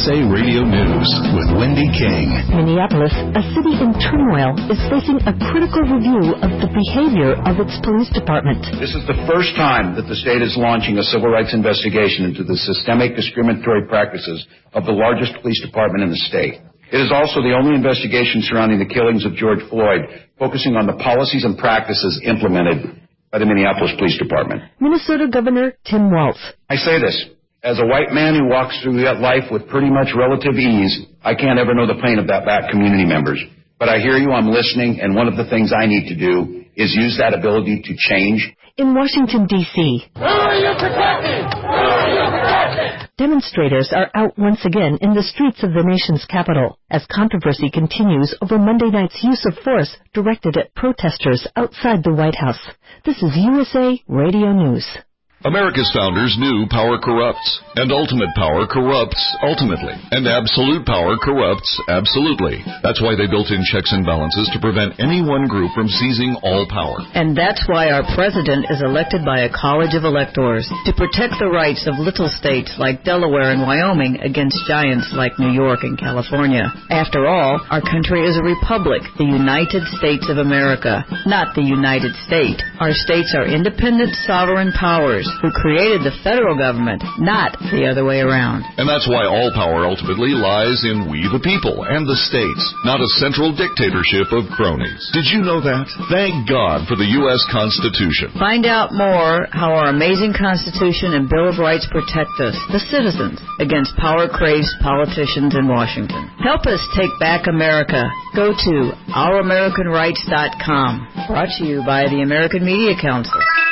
USA Radio News with Wendy King. Minneapolis, a city in turmoil, is facing a critical review of the behavior of its police department. This is the first time that the state is launching a civil rights investigation into the systemic discriminatory practices of the largest police department in the state. It is also the only investigation surrounding the killings of George Floyd, focusing on the policies and practices implemented by the Minneapolis Police Department. Minnesota Governor Tim Walz. I say this, as a white man who walks through that life with pretty much relative ease, I can't ever know the pain of that back community members. But I hear you, I'm listening, and one of the things I need to do is use that ability to change. In Washington, D.C., who are you protecting? Who are you protecting? Demonstrators are out once again in the streets of the nation's capital as controversy continues over Monday night's use of force directed at protesters outside the White House. This is USA Radio News. America's founders knew power corrupts, and ultimate power corrupts ultimately, and absolute power corrupts absolutely. That's why they built in checks and balances to prevent any one group from seizing all power. And that's why our president is elected by a college of electors to protect the rights of little states like Delaware and Wyoming against giants like New York and California. After all, our country is a republic, the United States of America, not the United States. Our states are independent, sovereign powers who created the federal government, not the other way around. And that's why all power ultimately lies in we the people and the states, not a central dictatorship of cronies. Did you know that? Thank God for the U.S. Constitution. Find out more how our amazing Constitution and Bill of Rights protect us, the citizens, against power-crazed politicians in Washington. Help us take back America. Go to ouramericanrights.com. Brought to you by the American Media Council.